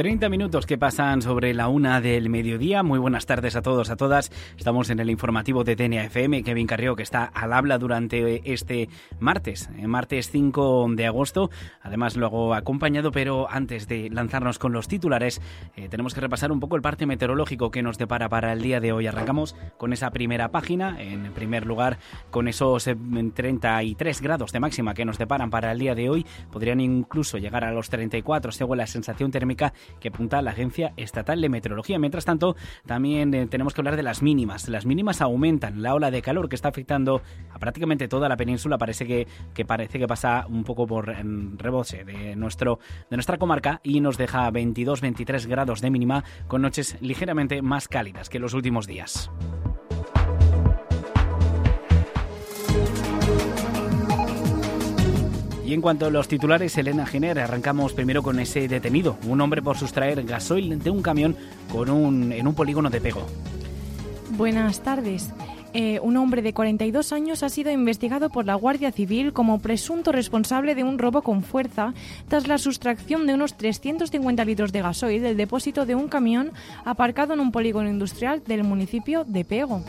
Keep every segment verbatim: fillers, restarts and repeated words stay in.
treinta minutos que pasan sobre la una del mediodía. Muy buenas tardes a todos, a todas. Estamos en el informativo de D N A F M. Kevin Carrió, que está al habla durante este martes, martes cinco de agosto. Además lo hago acompañado, pero antes de lanzarnos con los titulares, eh, tenemos que repasar un poco el parte meteorológico que nos depara para el día de hoy. Arrancamos con esa primera página, en primer lugar con esos treinta y tres grados de máxima que nos deparan para el día de hoy. Podrían incluso llegar a los treinta y cuatro según la sensación térmica que apunta la Agencia Estatal de Meteorología. Mientras tanto, también eh, tenemos que hablar de las mínimas. Las mínimas aumentan. La ola de calor que está afectando a prácticamente toda la península parece que, que parece que pasa un poco por en rebote de, nuestro, de nuestra comarca y nos deja veintidós veintitrés grados de mínima con noches ligeramente más cálidas que los últimos días. Y en cuanto a los titulares, Elena Giner, arrancamos primero con ese detenido, un hombre por sustraer gasoil de un camión con un, en un polígono de Pego. Buenas tardes. Eh, un hombre de cuarenta y dos años ha sido investigado por la Guardia Civil como presunto responsable de un robo con fuerza tras la sustracción de unos trescientos cincuenta litros de gasoil del depósito de un camión aparcado en un polígono industrial del municipio de Pego.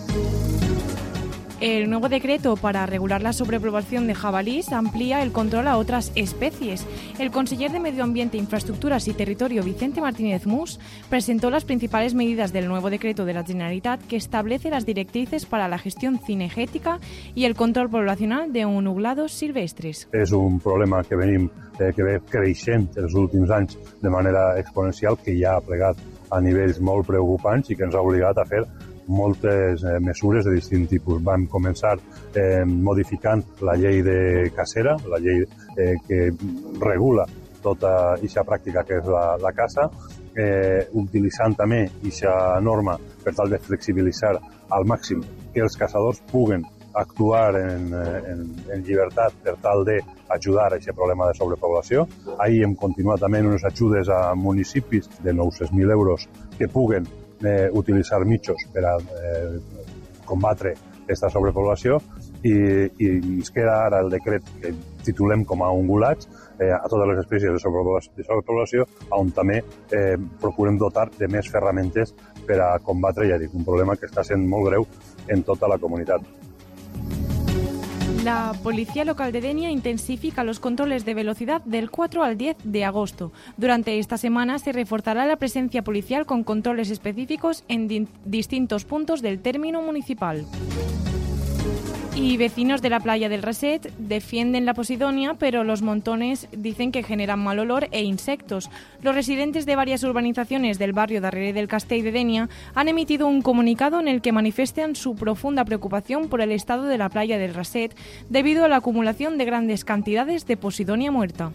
El nuevo decreto para regular la sobrepoblación de jabalís amplía el control a otras especies. El conseller de Medio Ambiente, Infraestructuras y Territorio, Vicente Martínez Mus, presentó las principales medidas del nuevo decreto de la Generalitat que establece las directrices para la gestión cinegètica y el control poblacional de ungulados silvestres. És un problema que venim eh, que ve creixent els últims anys de manera exponencial, que ja ha plegat a nivells molt preocupants i que ens ha obligat a fer moltes eh, mesures de distints tipus. Vam començar eh, modificant la llei de cacera, la llei eh, que regula tota aquesta pràctica que és la, la caça, eh, utilitzant també aquesta norma per tal de flexibilitzar al màxim que els caçadors puguen actuar en, en, en llibertat per tal d'ajudar a aquest problema de sobrepoblació. Ahir hem continuat també en unes ajudes a municipis de nou-cents mil euros que puguen Eh, utilitzar mitjos per a eh, combatre aquesta sobrepoblació i, i ens queda ara el decret que titulem com a ungulats eh, a totes les espècies de sobrepoblació, de sobrepoblació on també eh, procurem dotar de més ferramentes per a combatre, ja dic, un problema que està sent molt greu en tota la comunitat. La Policía Local de Denia intensifica los controles de velocidad del cuatro al diez de agosto. Durante esta semana se reforzará la presencia policial con controles específicos en di- distintos puntos del término municipal. Y vecinos de la playa del Raset defienden la posidonia, pero los montones dicen que generan mal olor e insectos. Los residentes de varias urbanizaciones del barrio Darrere del Castell de Denia han emitido un comunicado en el que manifiestan su profunda preocupación por el estado de la playa del Raset debido a la acumulación de grandes cantidades de posidonia muerta.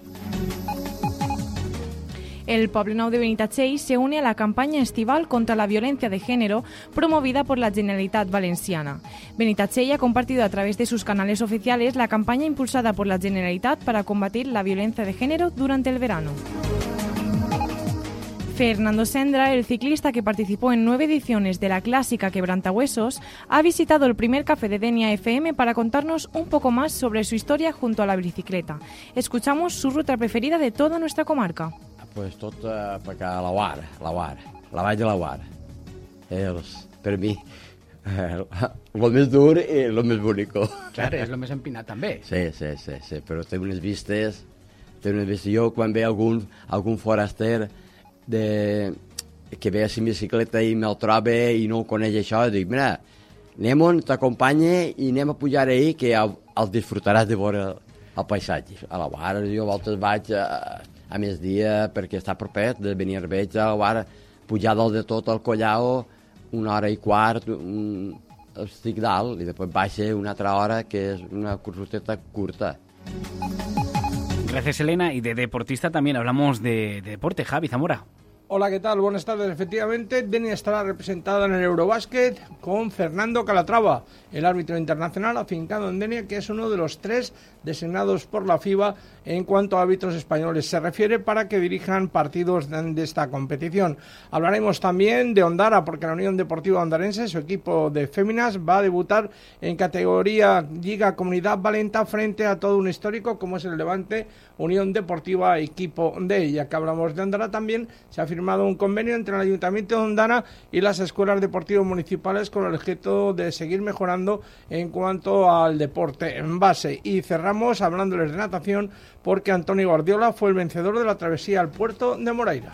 El Poblenou de Benitatxell se une a la campaña estival contra la violencia de género promovida por la Generalitat Valenciana. Benitatxell ha compartido a través de sus canales oficiales la campaña impulsada por la Generalitat para combatir la violencia de género durante el verano. Fernando Sendra, el ciclista que participó en nueve ediciones de la clásica Quebrantahuesos, ha visitado el primer café de Denia F M para contarnos un poco más sobre su historia junto a la bicicleta. Escuchamos su ruta preferida de toda nuestra comarca. Pues tot eh, per acá, la Guar, la Guar, la Vall de la Guar. És, per mi, eh, lo més dur i lo més bonic. Clar, és lo més empinat també. Sí, sí, sí, sí, però té unes vistes, té unes vistes. Jo, quan ve algun, algun foraster de, que ve a la bicicleta i me'l troba i no coneix això, dic, mira, anem, t'acompanya i anem a pujar ahir que el, el disfrutaràs de veure el, el paisatge. A la Guar, jo a voltes vaig a, a més dia perquè està propet de venir a veig a la Guar, pujar dalt de tot el Collao, una hora i quart, un, estic dalt, i després baixa una altra hora, que és una cursuteta curta. Gracias, Elena. Y de deportista también hablamos de, de deporte. Javi Zamora. Hola, ¿qué tal? Buenas tardes. Efectivamente, Denia estará representada en el Eurobásquet con Fernando Calatrava, el árbitro internacional afincado en Denia, que es uno de los tres designados por la FIBA en cuanto a árbitros españoles se refiere para que dirijan partidos de esta competición. Hablaremos también de Ondara, porque la Unión Deportiva Ondarense, su equipo de féminas, va a debutar en categoría Liga Comunidad Valenta frente a todo un histórico como es el Levante Unión Deportiva, equipo de ella. Que hablamos de Ondara también, se ha firmado un convenio entre el Ayuntamiento de Ondara y las escuelas deportivas municipales con el objeto de seguir mejorando en cuanto al deporte en base. Y cerramos hablándoles de natación porque Antonio Guardiola fue el vencedor de la travesía al puerto de Moraira.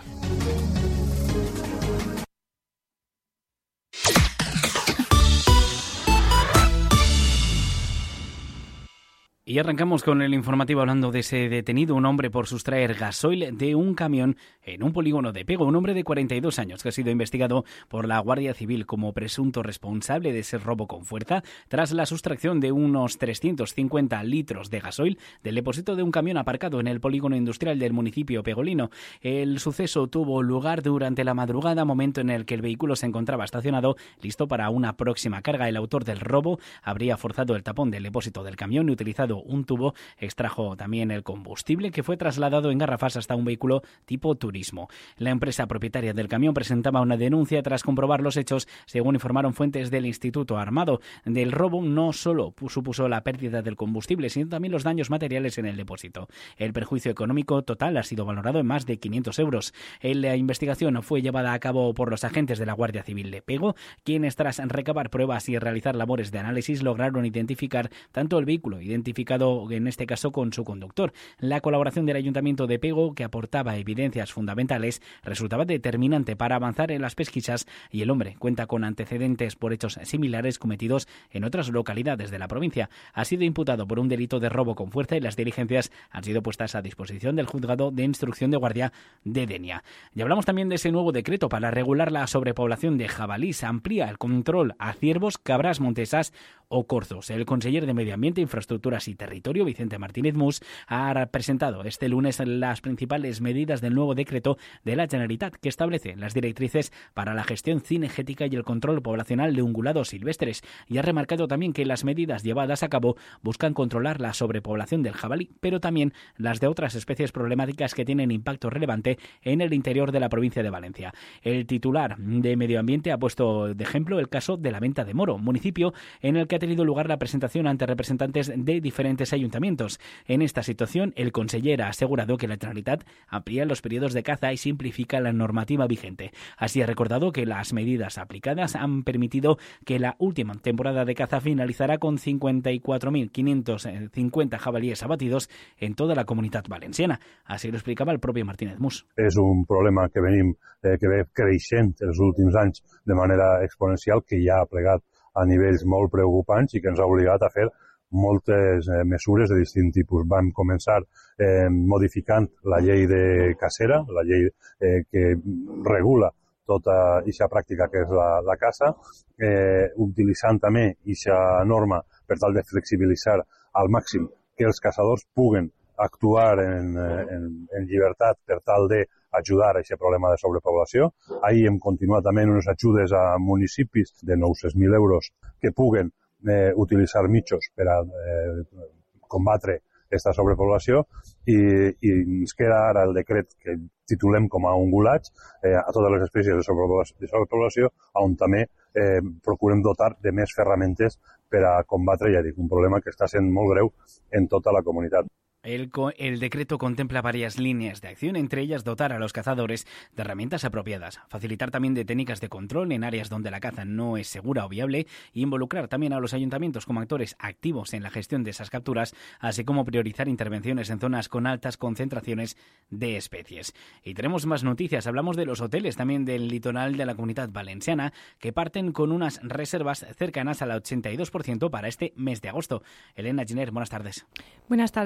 Y arrancamos con el informativo hablando de ese detenido, un hombre por sustraer gasoil de un camión en un polígono de Pego, un hombre de cuarenta y dos años que ha sido investigado por la Guardia Civil como presunto responsable de ese robo con fuerza tras la sustracción de unos trescientos cincuenta litros de gasoil del depósito de un camión aparcado en el polígono industrial del municipio pegolino. El suceso tuvo lugar durante la madrugada, momento en el que el vehículo se encontraba estacionado listo para una próxima carga. El autor del robo habría forzado el tapón del depósito del camión y utilizado un tubo, extrajo también el combustible que fue trasladado en garrafas hasta un vehículo tipo turismo. La empresa propietaria del camión presentaba una denuncia tras comprobar los hechos, según informaron fuentes del Instituto Armado. Del robo no solo supuso la pérdida del combustible, sino también los daños materiales en el depósito. El perjuicio económico total ha sido valorado en más de quinientos euros. La investigación fue llevada a cabo por los agentes de la Guardia Civil de Pego, quienes tras recabar pruebas y realizar labores de análisis lograron identificar tanto el vehículo, identificado en este caso con su conductor. La colaboración del Ayuntamiento de Pego, que aportaba evidencias fundamentales, resultaba determinante para avanzar en las pesquisas y el hombre cuenta con antecedentes por hechos similares cometidos en otras localidades de la provincia. Ha sido imputado por un delito de robo con fuerza y las diligencias han sido puestas a disposición del Juzgado de Instrucción de Guardia de Denia. Y hablamos también de ese nuevo decreto para regular la sobrepoblación de jabalís. Amplía el control a ciervos, cabras montesas o corzos. El conseller de Medio Ambiente, Infraestructuras y Territorio, Vicente Martínez Mus, ha presentado este lunes las principales medidas del nuevo decreto de la Generalitat que establece las directrices para la gestión cinegética y el control poblacional de ungulados silvestres, y ha remarcado también que las medidas llevadas a cabo buscan controlar la sobrepoblación del jabalí, pero también las de otras especies problemáticas que tienen impacto relevante en el interior de la provincia de Valencia. El titular de Medio Ambiente ha puesto de ejemplo el caso de la Venta de Moro, municipio en el que ha tenido lugar la presentación ante representantes de diferentes ayuntamientos. En esta situación, el conseller ha asegurado que la Generalitat amplía los periodos de caza y simplifica la normativa vigente. Así ha recordado que las medidas aplicadas han permitido que la última temporada de caza finalizará con cincuenta y cuatro mil quinientos cincuenta jabalíes abatidos en toda la comunitat valenciana. Así lo explicaba el propio Martínez Mus. És un problema que venim eh, que ve creixent els últims anys de manera exponencial, que ja ha plegat a nivells molt preocupants i que ens ha obligat a fer moltes eh, mesures de distint tipus. Vam començar eh, modificant la llei de cacera, la llei eh, que regula tota aquesta pràctica que és la, la caça, eh, utilitzant també aquesta norma per tal de flexibilitzar al màxim que els caçadors puguen actuar en, en, en llibertat per tal d'ajudar a aquest problema de sobrepoblació. Ahir hem continuat també unes ajudes a municipis de nou-cents mil euros que puguen eh, utilitzar mitjos per a eh, combatre aquesta sobrepoblació i, i ens queda ara el decret que titulem com a ungulats eh, a totes les espècies de sobrepoblació, de sobrepoblació on també eh, procurem dotar de més ferramentes per a combatre, ja dic, un problema que està sent molt greu en tota la comunitat. El, el decreto contempla varias líneas de acción, entre ellas dotar a los cazadores de herramientas apropiadas, facilitar también de técnicas de control en áreas donde la caza no es segura o viable, e involucrar también a los ayuntamientos como actores activos en la gestión de esas capturas, así como priorizar intervenciones en zonas con altas concentraciones de especies. Y tenemos más noticias. Hablamos de los hoteles también del litoral de la Comunidad Valenciana, que parten con unas reservas cercanas al ochenta y dos por ciento para este mes de agosto. Elena Giner, buenas tardes. Buenas tardes.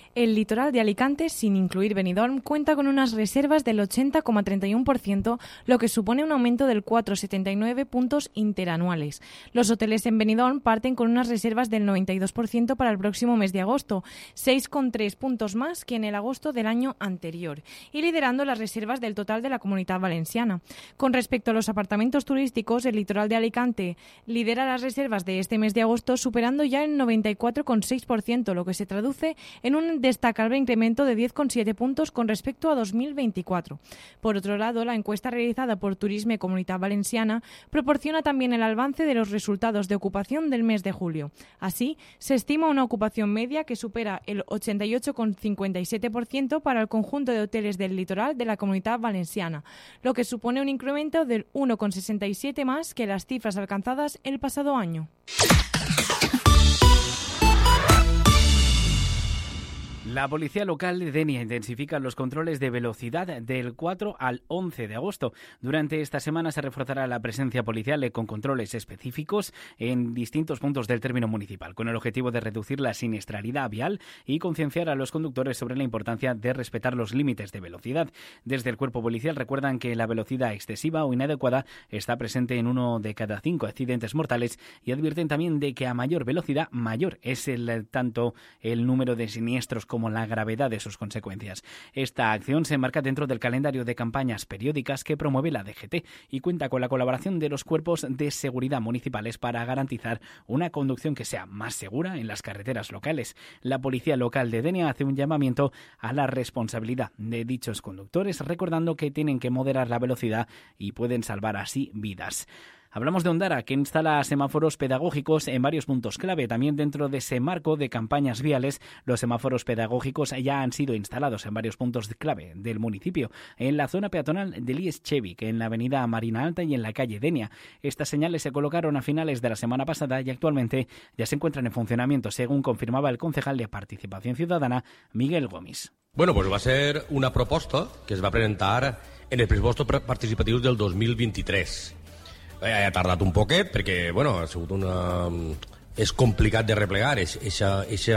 El litoral de Alicante, sin incluir Benidorm, cuenta con unas reservas del ochenta coma treinta y uno por ciento, lo que supone un aumento del cuatro coma setenta y nueve puntos interanuales. Los hoteles en Benidorm parten con unas reservas del noventa y dos por ciento para el próximo mes de agosto, seis coma tres puntos más que en el agosto del año anterior, y liderando las reservas del total de la Comunidad Valenciana. Con respecto a los apartamentos turísticos, el litoral de Alicante lidera las reservas de este mes de agosto, superando ya el noventa y cuatro coma seis por ciento, lo que se traduce en un destacable incremento de diez coma siete puntos con respecto a dos mil veinticuatro. Por otro lado, la encuesta realizada por Turisme y Comunitat Valenciana proporciona también el avance de los resultados de ocupación del mes de julio. Así, se estima una ocupación media que supera el ochenta y ocho coma cincuenta y siete por ciento para el conjunto de hoteles del litoral de la Comunitat Valenciana, lo que supone un incremento del uno coma sesenta y siete más que las cifras alcanzadas el pasado año. La policía local de Denia intensifica los controles de velocidad del cuatro al once de agosto. Durante esta semana se reforzará la presencia policial con controles específicos en distintos puntos del término municipal, con el objetivo de reducir la siniestralidad vial y concienciar a los conductores sobre la importancia de respetar los límites de velocidad. Desde el cuerpo policial recuerdan que la velocidad excesiva o inadecuada está presente en uno de cada cinco accidentes mortales y advierten también de que a mayor velocidad, mayor es el, tanto el número de siniestros como como la gravedad de sus consecuencias. Esta acción se enmarca dentro del calendario de campañas periódicas que promueve la D G T y cuenta con la colaboración de los cuerpos de seguridad municipales para garantizar una conducción que sea más segura en las carreteras locales. La policía local de Denia hace un llamamiento a la responsabilidad de dichos conductores, recordando que tienen que moderar la velocidad y pueden salvar así vidas. Hablamos de Ondara, que instala semáforos pedagógicos en varios puntos clave. También dentro de ese marco de campañas viales, los semáforos pedagógicos ya han sido instalados en varios puntos clave del municipio. En la zona peatonal de Lies-Chevik, en la avenida Marina Alta y en la calle Denia. Estas señales se colocaron a finales de la semana pasada y actualmente ya se encuentran en funcionamiento, según confirmaba el concejal de Participación Ciudadana, Miguel Gomis. Bueno, pues va a ser una proposta que es va presentar en els pressupostos participatius del dos mil vint-i-tres. Eh, ha tardat un poquet perquè, bueno, ha sigut una... és complicat de replegar aquests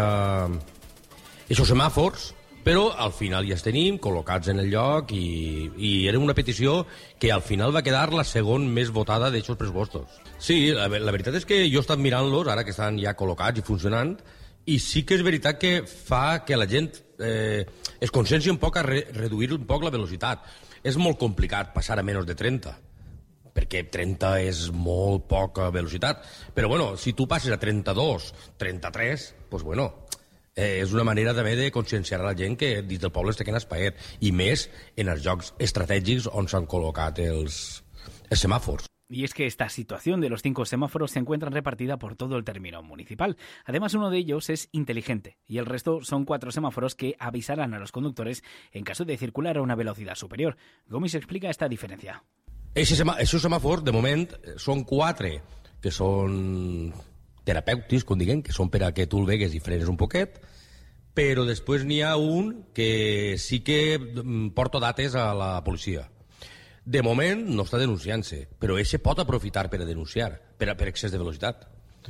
semàfors, però al final ja els tenim col·locats en el lloc i, i era una petició que al final va quedar la segon més votada d'aquests pressupostos. Sí, la, la veritat és que jo he estat mirant-los, ara que estan ja col·locats i funcionant, i sí que és veritat que fa que la gent eh, es conscienci un poc a re, reduir un poc la velocitat. És molt complicat passar a menys de trenta, perquè trenta és molt poca velocitat. Però, bueno, si tu passes a trenta-dos, trenta-tres, doncs, bueno, eh, és una manera també de conscienciar a la gent que dins del poble es queden espaiet, i més en els llocs estratègics on s'han col·locat els, els semàfors. Y es que esta situación de los cinco semáforos se encuentra repartida por todo el término municipal. Además, uno de ellos es inteligente y el resto son cuatro semáforos que avisarán a los conductores en caso de circular a una velocidad superior. Gomis explica esta diferencia. Aquests semàfors, de moment, són quatre que són terapèutics, com diguem, que són per a que tu el vegues i frenes un poquet, però després n'hi ha un que sí que porta dates a la policia. De moment no està denunciant-se, però ese pot aprofitar per a denunciar, per, a, per excés de velocitat.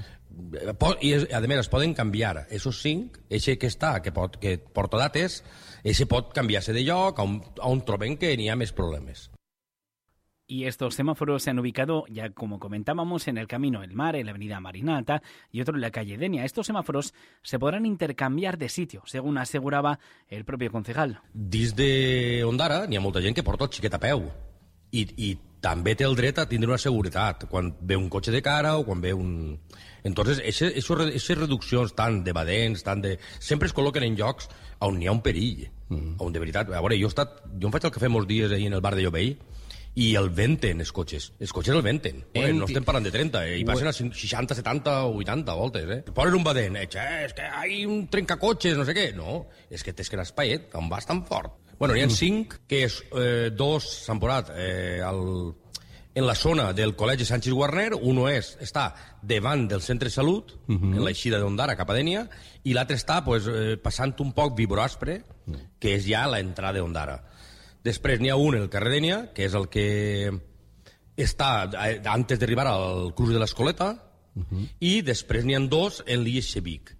I, a més, es poden canviar. Esos cinc, ese que està, que, pot, que porta dates, ese pot canviar-se de lloc a on, a on trobem que n'hi ha més problemes. Y estos semáforos se han ubicado, ya como comentábamos, en el Camino del Mar, en la avenida Marina Alta y otro en la calle Denia. Estos semáforos se podrán intercanviar de sitio, según aseguraba el propio concejal. Dins de Ondara n'hi ha molta gent que porta el xiquet a peu i, i també té el dret a tindre una seguretat quan ve un cotxe de cara o quan ve un... Entonces, aquestes reduccions tant d'evadents, tant de... sempre es col·loquen en llocs on hi ha un perill, mm. on de veritat... A veure, jo, he estat... jo em faig el cafè molts dies ahir en el bar de Llobell i el venten, els cotxes. Els cotxes el venten. Enti... No estem parlant de trenta, eh? I passen a seixanta, setanta o vuitanta voltes, eh? Ponen un badent, eh? És que hi ha un trencacotxes, no sé què. No, és que tens que anar espaiet, on vas tan fort. Bueno, n'hi ha cinc, que és, eh, dos s'han posat eh, al, en la zona del Col·legi Sánchez Guarner, uno és, està davant del centre de salut, uh -huh. en l'eixida d'Ondara, cap a Denia, i l'altre està pues, eh, passant un poc Vibròspre, uh -huh. que és ja l'entrada d'Ondara. Després n'hi ha un, el carrer Denia, que és el que està antes d'arribar al Cruz de l'Escoleta, uh -huh. i després n'hi ha dos en Lies-Chevik.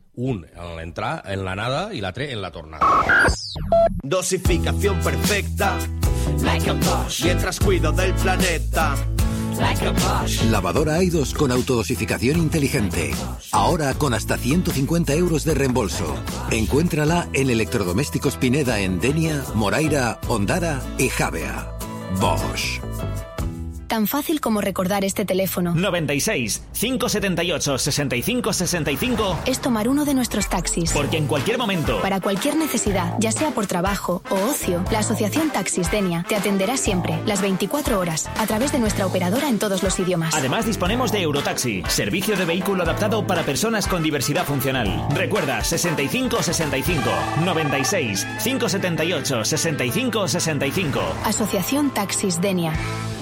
Un en l'entrar, en l'anada, i l'altre en la tornada. Dosificación perfecta, like a Bosch, mientras cuido del planeta. Like a Bosch. Lavadora Aidos con autodosificación inteligente. Ahora con hasta ciento cincuenta euros de reembolso. Encuéntrala en Electrodomésticos Pineda en Denia, Moraira, Ondara y Javea. Bosch. Tan fácil como recordar este teléfono. noventa y seis, cinco setenta y ocho, sesenta y cinco sesenta y cinco. Es tomar uno de nuestros taxis. Porque en cualquier momento, para cualquier necesidad, ya sea por trabajo o ocio, la Asociación Taxis Denia te atenderá siempre, las veinticuatro horas, a través de nuestra operadora en todos los idiomas. Además disponemos de Eurotaxi, servicio de vehículo adaptado para personas con diversidad funcional. Recuerda, sesenta y cinco sesenta y cinco, noventa y seis, cinco setenta y ocho, sesenta y cinco sesenta y cinco. Asociación Taxis Denia.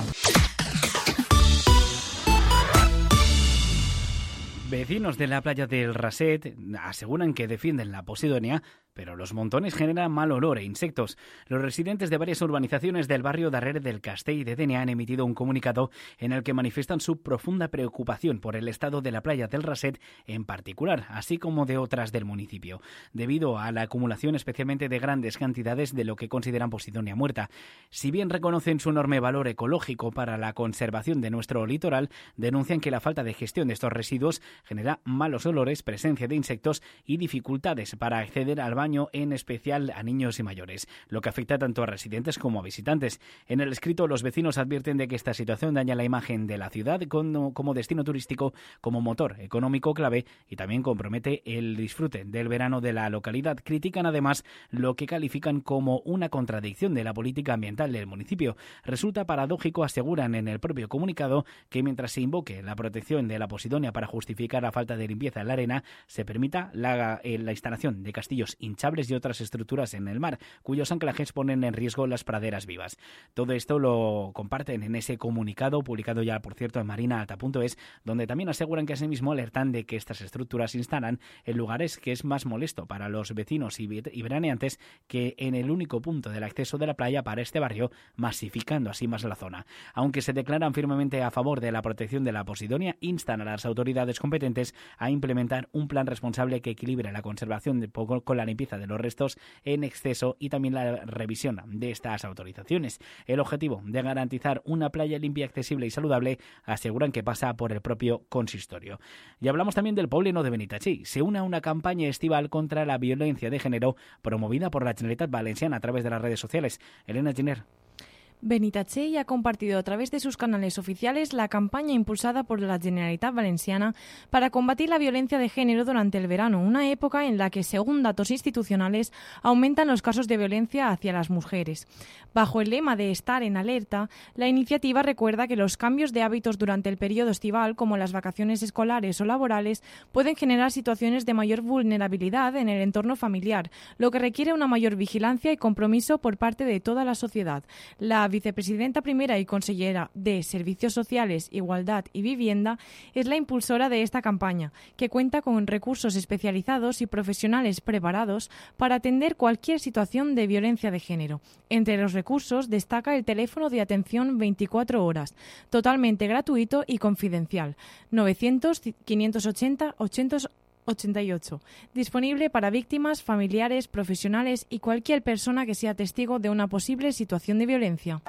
Vecinos de la playa del Raset aseguran que defienden la posidonia, pero los montones generan mal olor e insectos. Los residentes de varias urbanizaciones del barrio Darrere del Castell de Denia han emitido un comunicado en el que manifiestan su profunda preocupación por el estado de la playa del Raset en particular, así como de otras del municipio, debido a la acumulación especialmente de grandes cantidades de lo que consideran posidonia muerta. Si bien reconocen su enorme valor ecológico para la conservación de nuestro litoral, denuncian que la falta de gestión de estos residuos genera malos olores, presencia de insectos y dificultades para acceder al baño, en especial a niños y mayores, lo que afecta tanto a residentes como a visitantes. En el escrito, los vecinos advierten de que esta situación daña la imagen de la ciudad como, como destino turístico, como motor económico clave, y también compromete el disfrute del verano de la localidad. Critican además lo que califican como una contradicción de la política ambiental del municipio. Resulta paradójico, aseguran en el propio comunicado, que mientras se invoque la protección de la posidonia para justificar la falta de limpieza en la arena, se permita la, eh, la instalación de castillos hinchables y otras estructuras en el mar, cuyos anclajes ponen en riesgo las praderas vivas. Todo esto lo comparten en ese comunicado, publicado ya, por cierto, en marina alta punto es, donde también aseguran que asimismo alertan de que estas estructuras se instalan en lugares que es más molesto para los vecinos y, y veraneantes que en el único punto del acceso de la playa para este barrio, masificando así más la zona. Aunque se declaran firmemente a favor de la protección de la posidonia, instan a las autoridades competentes a implementar un plan responsable que equilibre la conservación de poco con la limpieza de los restos en exceso y también la revisión de estas autorizaciones. El objetivo de garantizar una playa limpia, accesible y saludable aseguran que pasa por el propio consistorio. Y hablamos también del Pobleno de Benitatxell. Se une a una campaña estival contra la violencia de género promovida por la Generalitat Valenciana a través de las redes sociales. Elena Giner. Benitatxell ha compartido a través de sus canales oficiales la campaña impulsada por la Generalitat Valenciana para combatir la violencia de género durante el verano, una época en la que, según datos institucionales, aumentan los casos de violencia hacia las mujeres. Bajo el lema de estar en alerta, la iniciativa recuerda que los cambios de hábitos durante el periodo estival, como las vacaciones escolares o laborales, pueden generar situaciones de mayor vulnerabilidad en el entorno familiar, lo que requiere una mayor vigilancia y compromiso por parte de toda la sociedad. La vicepresidenta primera y consellera de Servicios Sociales, Igualdad y Vivienda es la impulsora de esta campaña, que cuenta con recursos especializados y profesionales preparados para atender cualquier situación de violencia de género. Entre los recursos destaca el teléfono de atención veinticuatro horas, totalmente gratuito y confidencial, novecientos, quinientos ochenta, ochocientos ochenta y ocho, disponible para víctimas, familiares, profesionales y cualquier persona que sea testigo de una posible situación de violencia.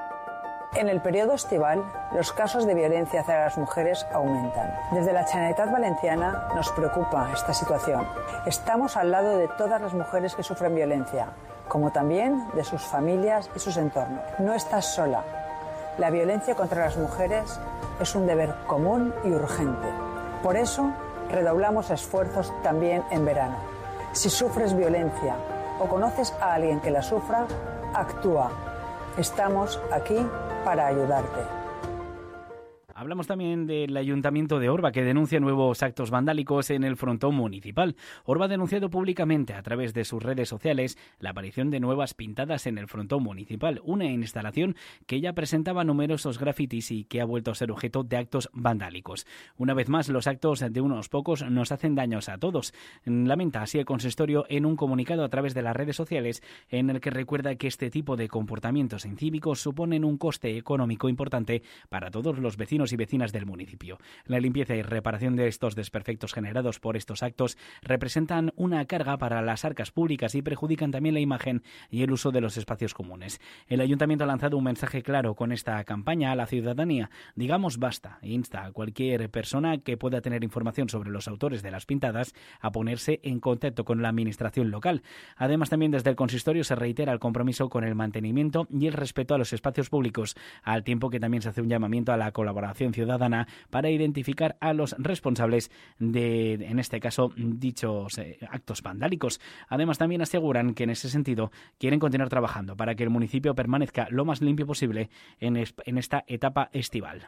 En el periodo estival, los casos de violencia hacia las mujeres aumentan. Desde la Generalitat Valenciana nos preocupa esta situación. Estamos al lado de todas las mujeres que sufren violencia, como también de sus familias y sus entornos. No estás sola. La violencia contra las mujeres es un deber común y urgente. Por eso, redoblamos esfuerzos también en verano. Si sufres violencia o conoces a alguien que la sufra, actúa. Estamos aquí para ayudarte. Hablamos también del Ayuntamiento de Orba, que denuncia nuevos actos vandálicos en el frontón municipal. Orba ha denunciado públicamente a través de sus redes sociales la aparición de nuevas pintadas en el frontón municipal, una instalación que ya presentaba numerosos grafitis y que ha vuelto a ser objeto de actos vandálicos. Una vez más, los actos de unos pocos nos hacen daños a todos. Lamenta así el consistorio en un comunicado a través de las redes sociales en el que recuerda que este tipo de comportamientos incívicos suponen un coste económico importante para todos los vecinos vecinos y vecinas del municipio. La limpieza y reparación de estos desperfectos generados por estos actos representan una carga para las arcas públicas y perjudican también la imagen y el uso de los espacios comunes. El Ayuntamiento ha lanzado un mensaje claro con esta campaña a la ciudadanía. Digamos basta, e insta a cualquier persona que pueda tener información sobre los autores de las pintadas a ponerse en contacto con la administración local. Además, también desde el consistorio se reitera el compromiso con el mantenimiento y el respeto a los espacios públicos, al tiempo que también se hace un llamamiento a la colaboración ciudadana para identificar a los responsables de, en este caso, dichos eh, actos vandálicos. Además, también aseguran que en ese sentido quieren continuar trabajando para que el municipio permanezca lo más limpio posible en, es, en esta etapa estival.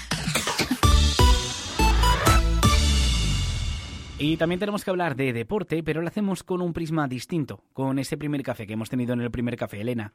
Y también tenemos que hablar de deporte, pero lo hacemos con un prisma distinto, con ese primer café que hemos tenido en el primer café. Elena.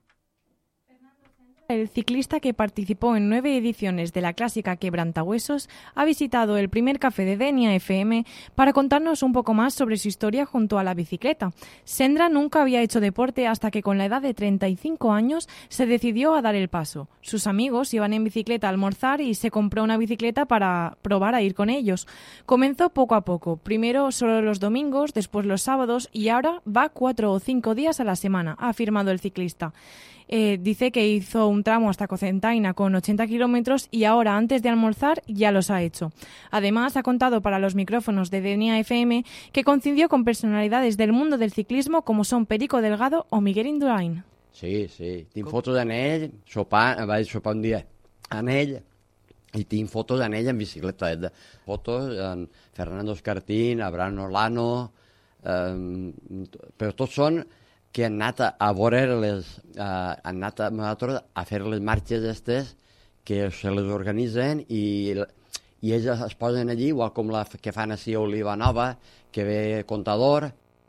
El ciclista que participó en nueve ediciones de la clásica Quebrantahuesos ha visitado el primer café de Denia F M para contarnos un poco más sobre su historia junto a la bicicleta. Sendra nunca había hecho deporte hasta que con la edad de treinta y cinco años se decidió a dar el paso. Sus amigos iban en bicicleta a almorzar y se compró una bicicleta para probar a ir con ellos. Comenzó poco a poco, primero solo los domingos, después los sábados y ahora va cuatro o cinco días a la semana, ha afirmado el ciclista. Eh, dice que hizo un tramo hasta Cocentaina con ochenta kilómetros y ahora, antes de almorzar, ya los ha hecho. Además, ha contado para los micrófonos de Denia F M que coincidió con personalidades del mundo del ciclismo como son Perico Delgado o Miguel Indurain. Sí, sí. Tinc fotos en ell, sopar, vaig sopar un dia en ell, i tinc fotos en ell en bicicleta. Eh? Fotos en Fernando Escartín, Abraham Olano, eh, però tots són que han anat a, a veure les, uh, han anat a, a fer les marxes estes que se les organitzen i, i ells es posen allí, igual com la que fan així a Oliva Nova, que ve Contador.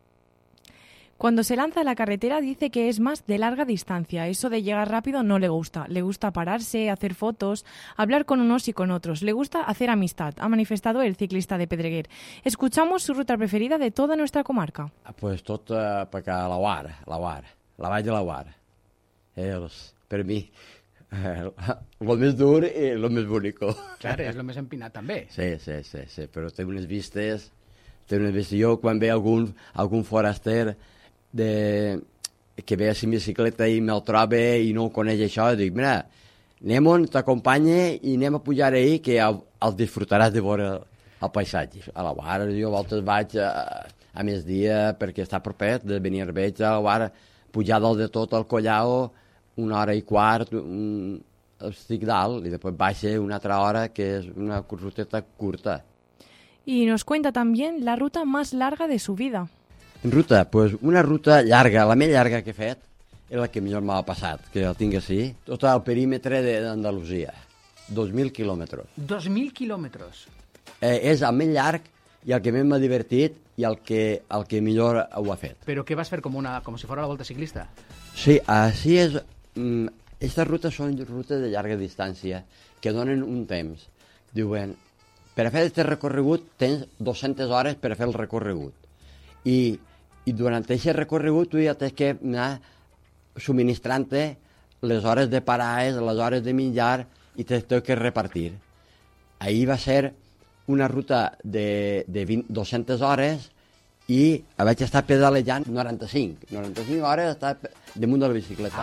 Cuando se lanza a la carretera dice que es más de larga distancia. Eso de llegar rápido no le gusta. Le gusta pararse, hacer fotos, hablar con unos y con otros. Le gusta hacer amistad, ha manifestado el ciclista de Pedreguer. Escuchamos su ruta preferida de toda nuestra comarca. Pues tot uh, perquè a la Guar, la Guar, la Vall de la Guar. És, per mi, el uh, més dur i el més bonic. Clar, és el més empinat també. Sí, sí, sí, sí, però té unes vistes, té unes vistes. Jo, quan ve algun, algun foraster de, que ve a la bicicleta i me'l troba i no coneix això, dic, mira, anem-on, t'acompanya i anem a pujar ahir que el, el disfrutaràs de veure el, el paisatge. A la Guara jo a voltes vaig a, a migdia perquè està propet, de venir a veig a la Guara, pujar dalt de tot el Collao, una hora i quart, un, estic dalt, i després baixa una altra hora que és una ruteta curta. Y nos cuenta también la ruta más larga de su vida. Ruta, pues una ruta llarga, la més llarga que he fet, és la que millor m'ha passat, que el tinc així, tot el perímetre d'Andalusia, dos mil quilòmetres. dos mil quilòmetres? Eh, és el més llarg i el que més m'ha divertit i el que, el que millor ho ha fet. Però què vas fer, com, una, com si fos la volta ciclista? Sí, així és. Mm, aquestes rutes són rutes de llarga distància que donen un temps. Diuen, per a fer aquest recorregut tens dues-centes hores per a fer el recorregut. I, i durant aquest recorregut tu ja tens que anar subministrant-te les hores de parades, les hores de menjar i tens que repartir. Ahir va ser una ruta de, de vint, dues-centes hores i vaig estar pedalejant noranta-cinc. noranta-cinc hores estar damunt de la bicicleta.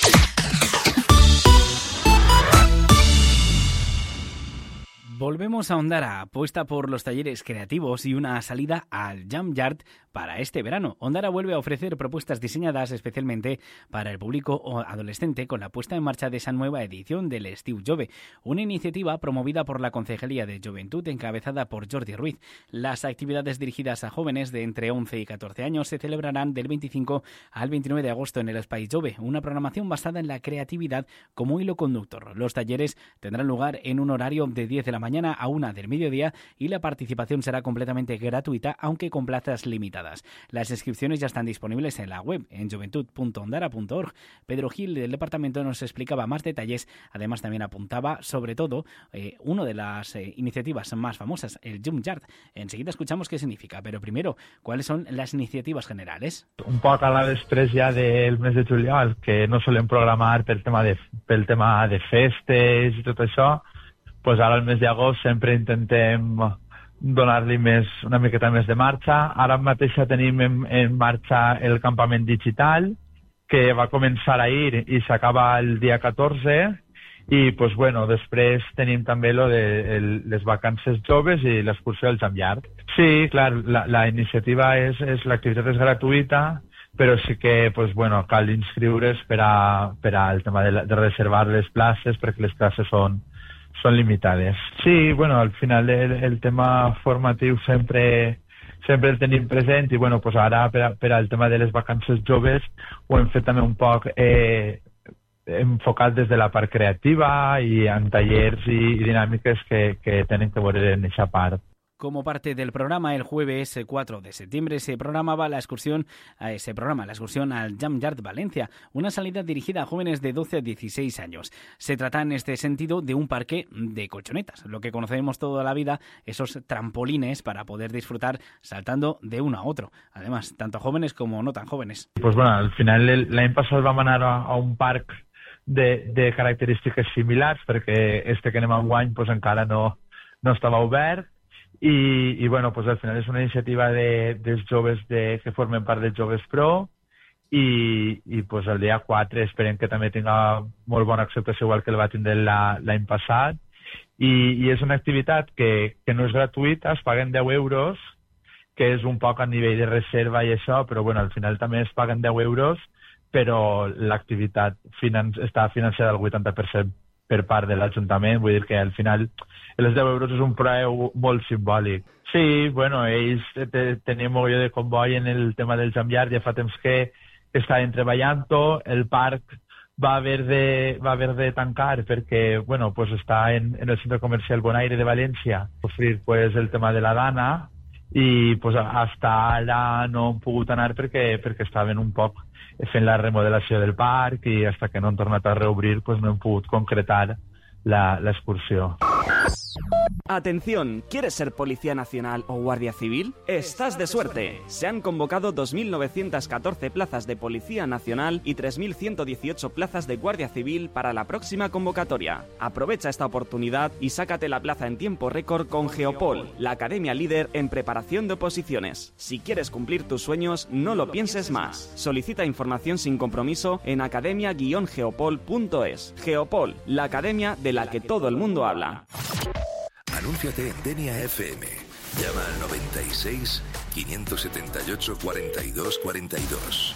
Volvemos a Ondara, apuesta por los talleres creativos y una salida al Jump Yard para este verano. Ondara vuelve a ofrecer propuestas diseñadas especialmente para el público adolescente con la puesta en marcha de esa nueva edición del Estiu Jove, una iniciativa promovida por la Concejalía de Juventud encabezada por Jordi Ruiz. Las actividades dirigidas a jóvenes de entre once y catorce años se celebrarán del veinticinco al veintinueve de agosto en el Espai Jove, una programación basada en la creatividad como hilo conductor. Los talleres tendrán lugar en un horario de diez de la mañana a una del mediodía y la participación será completamente gratuita, aunque con plazas limitadas. Las inscripciones ya están disponibles en la web, en juventud punto ondara punto org. Pedro Gil del departamento nos explicaba más detalles, además también apuntaba sobre todo eh, una de las eh, iniciativas más famosas, el Jump Yard. Enseguida escuchamos qué significa, pero primero, ¿cuáles son las iniciativas generales? Un poc a la després ja del mes de juliol, que no solem programar pel tema de, pel tema de festes i tot això, pues ara al mes d'agost sempre intentem donar-li més, una miqueta més de marxa. Ara mateix tenim en, en marxa el campament digital, que va començar ahir i s'acaba el dia catorze, i pues, bueno, després tenim també lo de el, les vacances joves i l'excursió del Camp Llarg. Sí, clar, la, la iniciativa és, és l'activitat és gratuïta, però sí que pues, bueno, cal inscriure's per a, per a el tema de, de reservar les places, perquè les places són, són limitades. Sí, bueno, al final el, el tema formatiu sempre sempre el tenim present i bueno, pues ara per, a, per al tema de les vacances joves ho hem fet també un poc eh, enfocat des de la part creativa i en tallers i, i dinàmiques que, que tenen que veure en aquesta part. Como parte del programa, el jueves cuatro de septiembre se programaba la excursión, eh, se programa la excursión al Camp Llarg Valencia, una salida dirigida a jóvenes de doce a dieciséis años. Se trata en este sentido de un parque de colchonetas, lo que conocemos toda la vida, esos trampolines para poder disfrutar saltando de uno a otro. Además, tanto jóvenes como no tan jóvenes. Pues bueno, al final l'any passat vam anar a, a un parc de, de característiques similars, perquè este que anem enguany pues, encara no, no estava obert. I, i bueno, pues al final és una iniciativa de, dels joves de, que formen part dels Joves Pro i, i pues el dia quatre esperem que també tinga molt bona acceptació igual que el va tindre l'any passat i, i és una activitat que, que no és gratuïta, es paguen deu euros, que és un poc a nivell de reserva i això, però bueno, al final també es paguen deu euros, però l'activitat finan està financiada al vuitanta per cent per part de l'Ajuntament, vull dir que al final els deu euros és un preu molt simbòlic. Sí, bueno, ells tenien molt de comboi en el tema del Camp Llarg, ja fa temps que estaven treballant-ho, el parc va haver de, va haver de tancar perquè, bueno, pues està en, en el centre comercial Bonaire de València, ofrir pues, el tema de la Dana, i pues, hasta ara no hem pogut anar perquè, perquè estaven un poc fent la remodelació del parc i hasta que no han tornat a reobrir pues, no hem pogut concretar la, la excursió. Atención, ¿quieres ser Policía Nacional o Guardia Civil? Estás de suerte. Se han convocado dos mil novecientas catorce plazas de Policía Nacional y tres mil ciento dieciocho plazas de Guardia Civil para la próxima convocatoria. Aprovecha esta oportunidad y sácate la plaza en tiempo récord con Geopol, la academia líder en preparación de oposiciones. Si quieres cumplir tus sueños, no lo pienses más. Solicita información sin compromiso en academia guion geopol punto es. Geopol, la academia de la que todo el mundo habla. Anúnciate en Denia F M. Llama al noventa y seis, quinientos setenta y ocho, cuarenta y dos cuarenta y dos.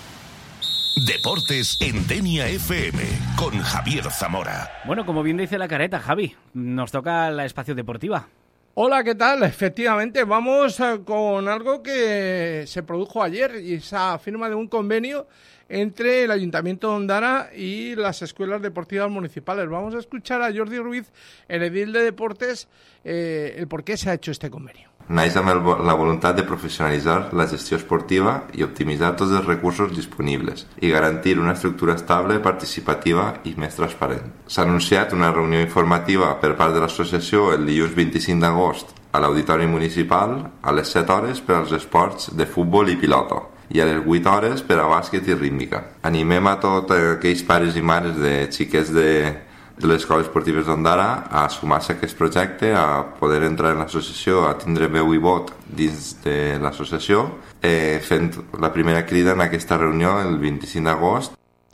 Deportes en Denia F M con Javier Zamora. Bueno, como bien dice la careta, Javi, nos toca la Espacio Deportiva. Hola, ¿qué tal? Efectivamente, vamos con algo que se produjo ayer y esa firma de un convenio entre el Ayuntamiento de Ondara y las escuelas deportivas municipales. Vamos a escuchar a Jordi Ruiz, el edil de Deportes, eh, el por qué se ha hecho este convenio. Naix amb el, la voluntat de professionalitzar la gestió esportiva i optimitzar tots els recursos disponibles i garantir una estructura estable, participativa i més transparent. S'ha anunciat una reunió informativa per part de l'associació el dilluns vint-i-cinc d'agost a l'Auditori Municipal a les set hores per als esports de futbol i pilota i a les vuit hores per a bàsquet i rítmica. Animem a tots aquells pares i mares de xiquets de de les escoles esportives d'Ondara a sumar-se a aquest projecte, a poder entrar en l'associació, a tindre veu i vot dins de l'associació, eh, fent la primera crida en aquesta reunió el vint-i-cinc d'agost.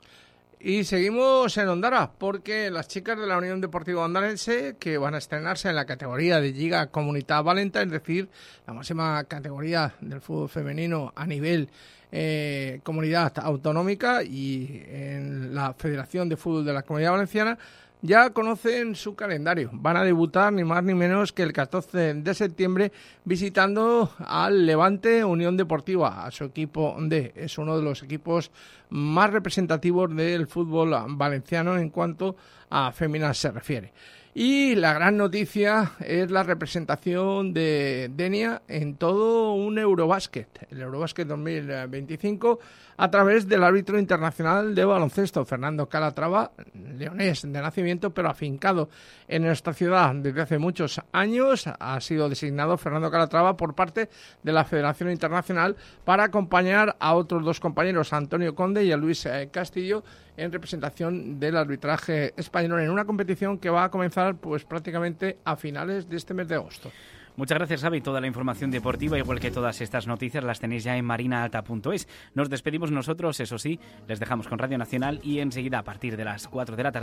Y seguimos en Ondara, porque las chicas de la Unión Deportiva Ondarense, que van a estrenarse en la categoría de Lliga Comunitat Valenta, es decir, la máxima categoría del fútbol femenino a nivel eh, comunidad autonómica y en la Federación de Fútbol de la Comunidad Valenciana, ya conocen su calendario. Van a debutar ni más ni menos que el catorce de septiembre visitando al Levante Unión Deportiva, a su equipo D. Es uno de los equipos más representativos del fútbol valenciano en cuanto a féminas se refiere. Y la gran noticia es la representación de Denia en todo un Eurobásquet, el Eurobásquet dos mil veinticinco, a través del árbitro internacional de baloncesto, Fernando Calatrava, leonés de nacimiento, pero afincado en nuestra ciudad desde hace muchos años. Ha sido designado Fernando Calatrava por parte de la Federación Internacional para acompañar a otros dos compañeros, a Antonio Conde y a Luis Castillo, en representación del arbitraje español en una competición que va a comenzar comenzar pues prácticamente a finales de este mes de agosto. Muchas gracias, Xavi. Toda la información deportiva, igual que todas estas noticias, las tenéis ya en marina alta punto es. Nos despedimos nosotros, eso sí, les dejamos con Radio Nacional y enseguida, a partir de las cuatro de la tarde,